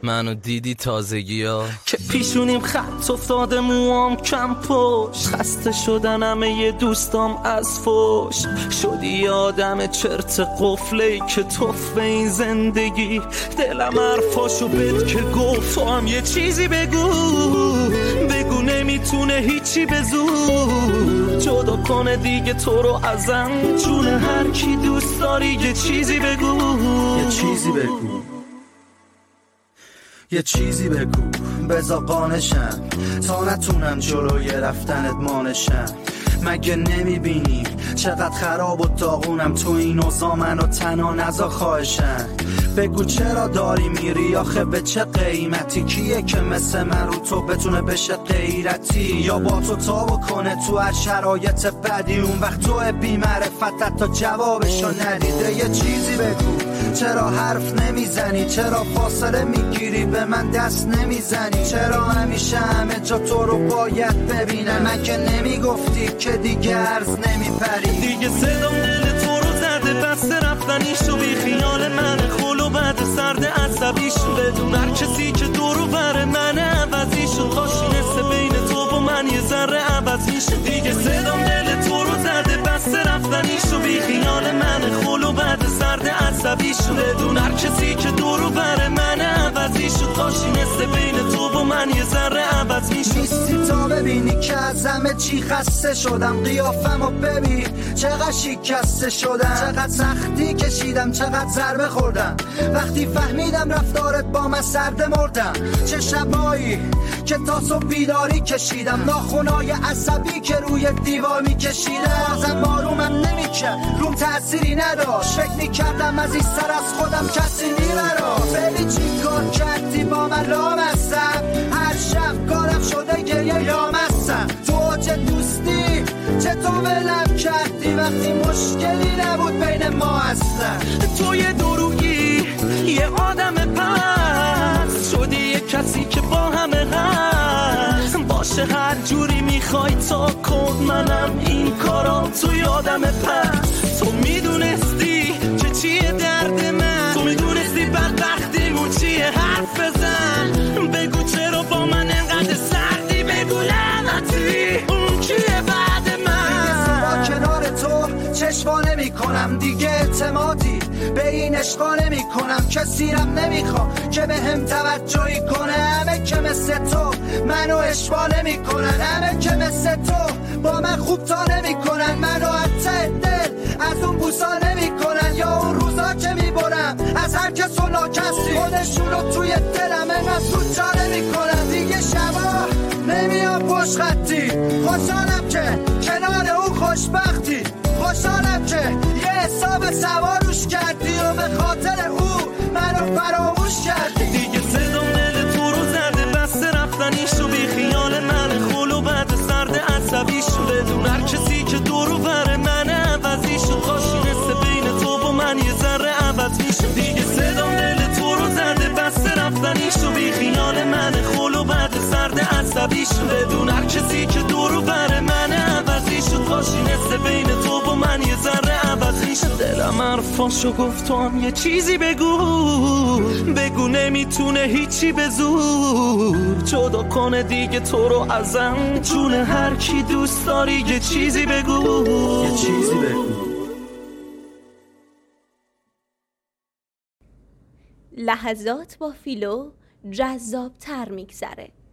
منو دیدی تازگی ها که پیشونیم خط افتاده موام کم پشت خسته شدن همه ی دوستام از فوش شدی آدم چرت قفلی که توف این زندگی دلم حرفاشو بد که گفت تو هم یه چیزی بگو نمیتونه هیچی به زور جدا کنه دیگه تو رو ازم جون هر کی دوست داری یه چیزی بگو یه چیزی بگو بزا قانشم تا نتونم جلوی رفتنت مانشم مگه نمیبینی چقدر خراب و داغونم تو این اوضاع منو تنها نزا خواهشم بگو چرا داری میری آخه به چه قیمتی کیه که مثل من رو تو بتونه بشه غیرتی یا با تو تا بکنه تو هر شرایط بدی اون وقت تو بی معرفتت تا جوابشو ندیده یه چیزی بگو چرا حرف نمیزنی چرا فاصله میگیری به من دست نمیزنی چرا همیشه همه جا تو رو باید ببینم من که نمیگفتی که دیگه عرض نمیپری دیگه صدام دل تو رو زده بس رفتنیشو بی خیال من خلو بعد سرد عصبیشو بدون هر کسی که دورو بره من عوضیشو کاشی نسه بین تو و من یه ذره عوض میشه دیگه صدام دل تو رو زده بس رفتنیشو بی خیال من خلو بعد سرد عصبیشو بدون هر کسی که دورو بره من عوضیشو کاشی نسه بین تو و من یه ذره عوض میشه نیستی تا ببینی که از همه چی خسته شدم قیافمو ببین چقدر شکسته شدم چقدر سختی کشیدم چقدر ضربه خوردم وقتی فهمیدم رفتارت با من سرد مردم چه شبایی که تا صبح بیداری کشیدم ناخونای عصبی که روی دیوار میکشیدم بازم بارومم نمیکرد روم تأثیری نداشت فکر میکردم از این سر از خودم کسی میبراست ببین چی کار کردی با من لامستم هر شب کارم شده گریه لامستم تو چه دوستی چه تو ولم کردی وقتی مشکلی نبود بین ما اصلا تو یه درویی یه آدم پس شدی یه کسی که با همه هست باشه هر جوری میخوای تا کن منم این کارا تو یادم پس تو میدونستی که چیه درد من تو میدونستی بدبختیمون چیه حرف بزن بگو چرا با من انقدر سردی بگو لعنتی اون کیه بعد من با کنار تو چشوا نمی کنم دیگه اعتمادی به این عشقا نمی کنم کسی رم نمیخوام که به هم توجهی کنه همه که مثل تو منو اشوا نمی کنن همه که مثل تو با من خوب تا نمی کنن منو حتی دل از اون بوسا نمی کنن یا اون روزا که می برم از هر کس و ناکسی خودشونو توی دلم انقدر زود جا نمی کنن دیگه شبا نمیام پشت خطی خوشحالم که کنار اون خوشبختی خوشحالم که یه حساب سواروش کردی و به خاطر او منو فراموش کردی دیگه صدام دل تو رو زده بس رفتنیشو بی خیال من خلو بعد سرد عصبیشو بدون هر کسی که دورو بره من عوضیشو کاشی نسه بین تو و من یه ذره عوض میشه دیگه صدام دل تو رو زده بس رفتنیشو بی خیال من خلو بعد سرد عصبیشو بدون هر کسی که دورو بره من عوضیشو کاشی نسه بین تو و من یه ذره عوض میشه دلم حرفاشو گفت تو هم یه چیزی بگو نمیتونه هیچی به زور جدا کنه دیگه تو رو ازم جون هر کی دوست داری یه چیزی بگو لحظات با فیلو جذاب تر میگذره.